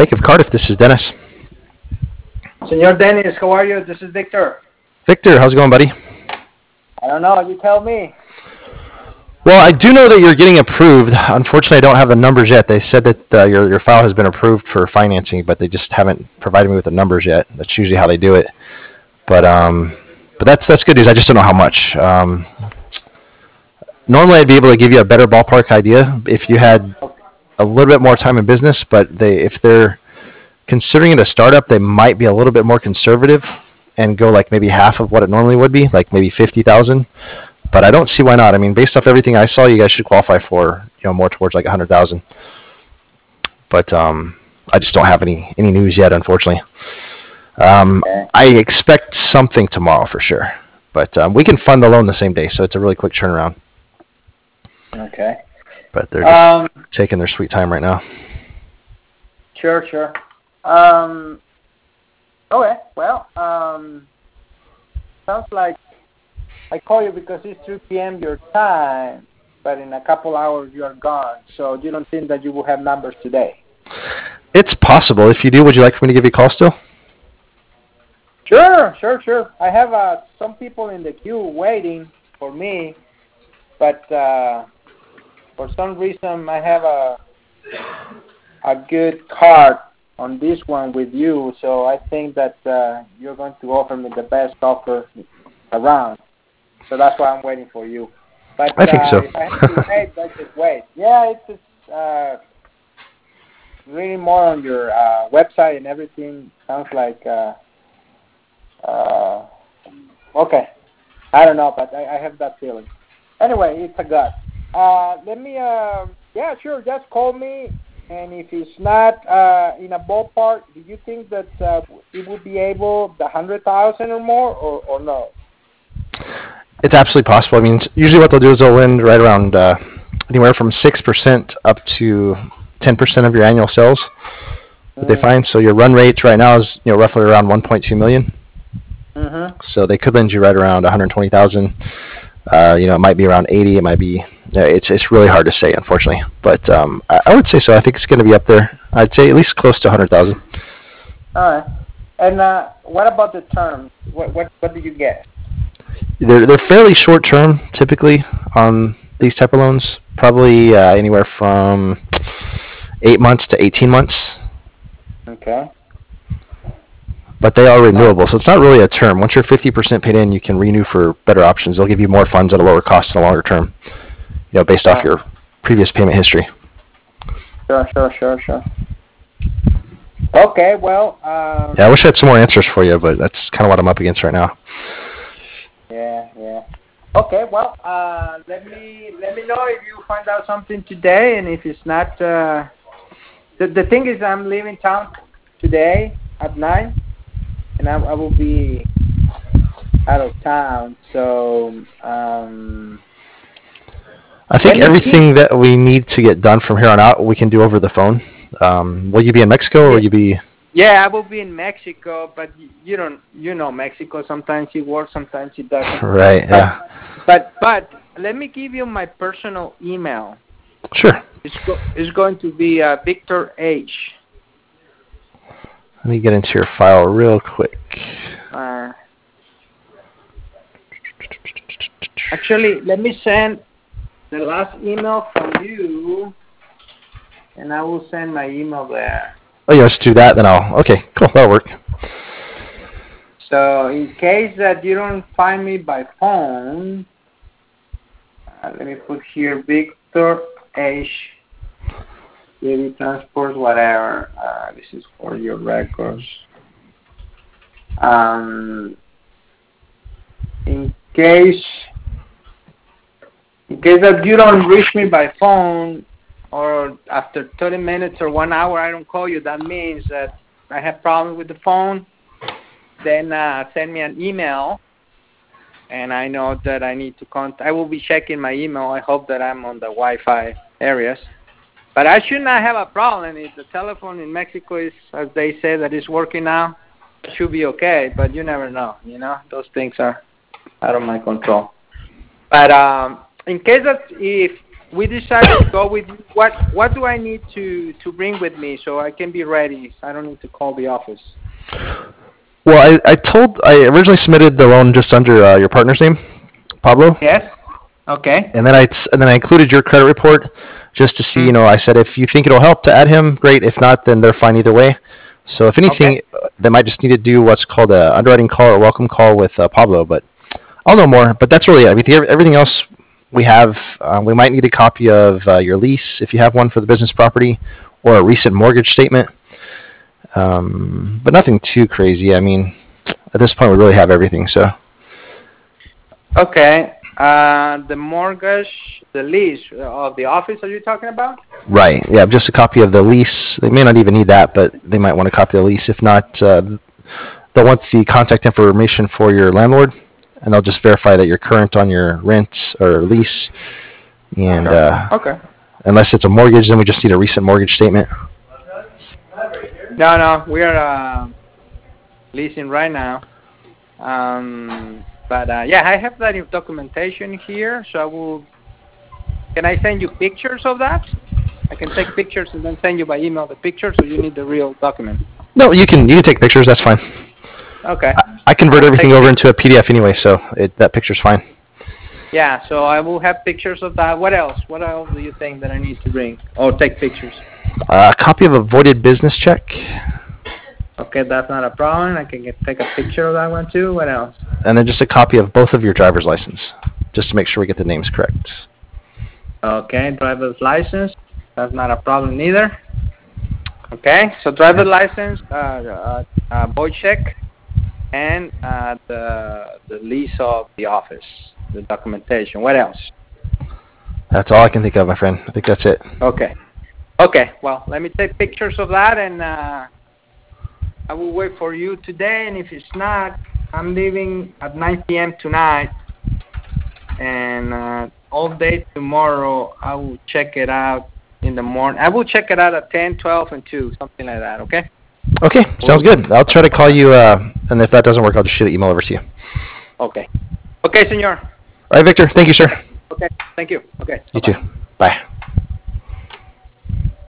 Bank of Cardiff. This is Dennis. Senor Dennis, how are you? This is Victor. Victor, how's it going, buddy? I don't know. You tell me. Well, I do know that you're getting approved. Unfortunately, I don't have the numbers yet. They said that your file has been approved for financing, but they just haven't provided me with the numbers yet. That's usually how they do it. But that's good news. I just don't know how much. Normally, I'd be able to give you a better ballpark idea if you had a little bit more time in business. But if they're considering it a startup, they might be a little bit more conservative and go like maybe half of what it normally would be, like maybe 50,000. But I don't see why not. I mean, based off everything I saw, you guys should qualify for more towards like 100,000. But I just don't have any news yet, unfortunately. I expect something tomorrow for sure. But we can fund the loan the same day, so it's a really quick turnaround. Okay. But they're just taking their sweet time right now. Sure. Okay. Well, sounds like I call you because it's 3 p.m. your time, but in a couple hours you are gone. So you don't think that you will have numbers today? It's possible. If you do, would you like for me to give you a call still? Sure. I have some people in the queue waiting for me, but for some reason I have a good card on this one with you, so I think that you're going to offer me the best offer around. So that's why I'm waiting for you. But I think so. If I have to wait, let's just wait. Yeah, it's reading more on your website and everything sounds like okay. I don't know, but I have that feeling. Anyway, it's a gut. Let me sure, just call me, and if it's not in a ballpark, do you think that it would be able the 100,000 or more, or no? It's absolutely possible. I mean, usually what they'll do is they'll lend right around anywhere from 6% up to 10% of your annual sales that they find. So your run rate right now is roughly around 1.2 million. Mm-hmm. So they could lend you right around 120,000. It might be around 80. It might be. It's really hard to say, unfortunately. But I would say so. I think it's going to be up there. I'd say at least close to 100,000. All right. And what about the terms? What do you get? They're fairly short term, typically, on these type of loans. Probably anywhere from 8 months to 18 months. Okay. But they are renewable, so it's not really a term. Once you're 50% paid in, you can renew for better options. They'll give you more funds at a lower cost in a longer term, based off your previous payment history. Sure. Okay, well. I wish I had some more answers for you, but that's kind of what I'm up against right now. Yeah. Okay, well, let me know if you find out something today, and if it's not. The thing is, I'm leaving town today at 9. And I will be out of town, so I think everything that we need to get done from here on out, we can do over the phone. Will you be in Mexico, or will you be? Yeah, I will be in Mexico, but you know Mexico. Sometimes it works, sometimes it doesn't. Right. Yeah. But let me give you my personal email. Sure. It's going to be Victor H. Let me get into your file real quick. Actually, let me send the last email from you, and I will send my email there. Oh, let's do that, then okay, cool, that'll work. So, in case that you don't find me by phone, let me put here Victor H. Daily transport, whatever. This is for your records. In case that you don't reach me by phone, or after 30 minutes or 1 hour I don't call you, that means that I have problems with the phone. Then send me an email, and I know that I need to contact. I will be checking my email. I hope that I'm on the Wi-Fi areas. But I should not have a problem. If the telephone in Mexico is, as they say, that is working now, it should be okay. But you never know, Those things are out of my control. But in case that if we decided to go with you. What do I need to bring with me so I can be ready? So I don't need to call the office. Well, I originally submitted the loan just under your partner's name, Pablo. Yes. Okay. And then I included your credit report just to see. I said if you think it'll help to add him, great. If not, then they're fine either way. So if anything, they might just need to do what's called a underwriting call or welcome call with Pablo. But I'll know more. But that's really it. I mean, everything else we have. We might need a copy of your lease if you have one for the business property, or a recent mortgage statement. But nothing too crazy. I mean, at this point, we really have everything. So. Okay. The mortgage, the lease of the office, are you talking about? Right. Yeah, just a copy of the lease. They may not even need that, but they might want a copy of the lease. If not, they'll want the contact information for your landlord, and they'll just verify that you're current on your rent or lease. And okay. Unless it's a mortgage, then we just need a recent mortgage statement. No, we are leasing right now. But yeah, I have that documentation here, so I will. Can I send you pictures of that? I can take pictures and then send you by email the pictures, or you need the real document? No, you can take pictures. That's fine. Okay. I convert everything over into a PDF anyway, so that picture's fine. Yeah, so I will have pictures of that. What else? What else do you think that I need to bring or take pictures? A copy of a voided business check. Okay, that's not a problem. I can take a picture of that one too. What else? And then just a copy of both of your driver's license, just to make sure we get the names correct. Okay, driver's license. That's not a problem either. Okay, so driver's license, void check, and the lease of the office, the documentation. What else? That's all I can think of, my friend. I think that's it. Okay. Well, let me take pictures of that, and I will wait for you today. And if it's not, I'm leaving at 9 p.m. tonight, and all day tomorrow I will check it out in the morning. I will check it out at 10, 12, and 2, something like that, okay? Okay, sounds good. I'll try to call you, and if that doesn't work, I'll just shoot an email over to you. Okay. Okay, senor. All right, Victor. Thank you, sir. Okay, thank you. Okay. You too. Bye.